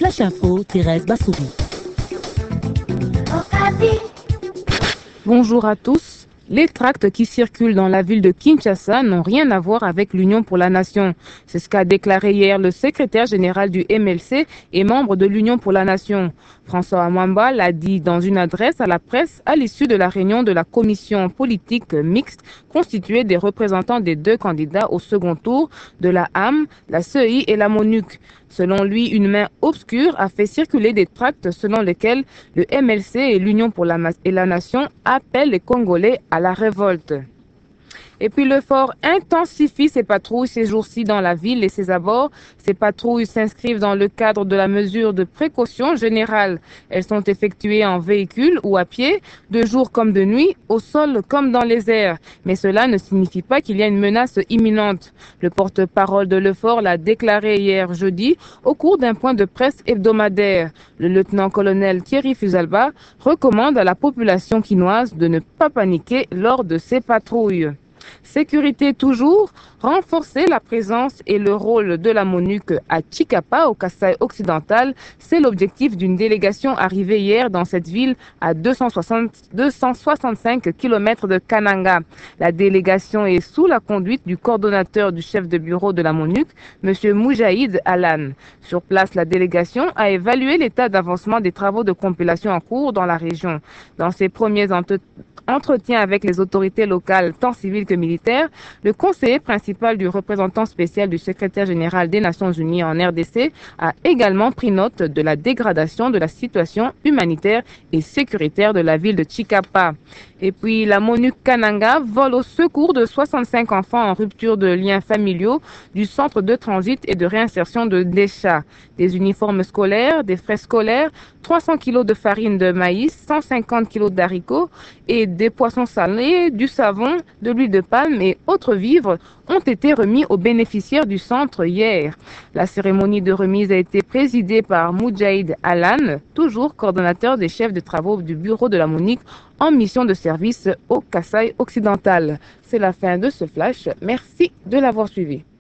Flash Info, Thérèse Bassouri. Bonjour à tous. Les tracts qui circulent dans la ville de Kinshasa n'ont rien à voir avec l'Union pour la Nation. C'est ce qu'a déclaré hier le secrétaire général du MLC et membre de l'Union pour la Nation. François Mwamba l'a dit dans une adresse à la presse à l'issue de la réunion de la commission politique mixte constituée des représentants des deux candidats au second tour de la AM, la CEI et la MONUC. Selon lui, une main obscure a fait circuler des tracts selon lesquels le MLC et l'Union pour la Nation appellent les Congolais à la révolte. Et puis le fort intensifie ses patrouilles ces jours-ci dans la ville et ses abords. Ces patrouilles s'inscrivent dans le cadre de la mesure de précaution générale. Elles sont effectuées en véhicule ou à pied, de jour comme de nuit, au sol comme dans les airs. Mais cela ne signifie pas qu'il y a une menace imminente. Le porte-parole de l'EFOR l'a déclaré hier jeudi au cours d'un point de presse hebdomadaire. Le lieutenant-colonel Thierry Fusalba recommande à la population quinoise de ne pas paniquer lors de ces patrouilles. Sécurité toujours, renforcer la présence et le rôle de la MONUC à Tshikapa au Kasaï occidental, c'est l'objectif d'une délégation arrivée hier dans cette ville à 265 km de Kananga. La délégation est sous la conduite du coordonnateur du chef de bureau de la MONUC, M. Moujahid Alan. Sur place, la délégation a évalué l'état d'avancement des travaux de compilation en cours dans la région. Dans ses premiers entretien avec les autorités locales, tant civiles que militaires, le conseiller principal du représentant spécial du secrétaire général des Nations Unies en RDC a également pris note de la dégradation de la situation humanitaire et sécuritaire de la ville de Tshikapa. Et puis la MONUC Kananga vole au secours de 65 enfants en rupture de liens familiaux du centre de transit et de réinsertion de Desha. Des uniformes scolaires, des frais scolaires, 300 kg de farine de maïs, 150 kg d'haricots et des poissons salés, du savon, de l'huile de palme et autres vivres ont été remis aux bénéficiaires du centre hier. La cérémonie de remise a été présidée par Moujahid Alan, toujours coordonnateur des chefs de travaux du bureau de la MONUC en mission de service au Kasaï occidental. C'est la fin de ce flash. Merci de l'avoir suivi.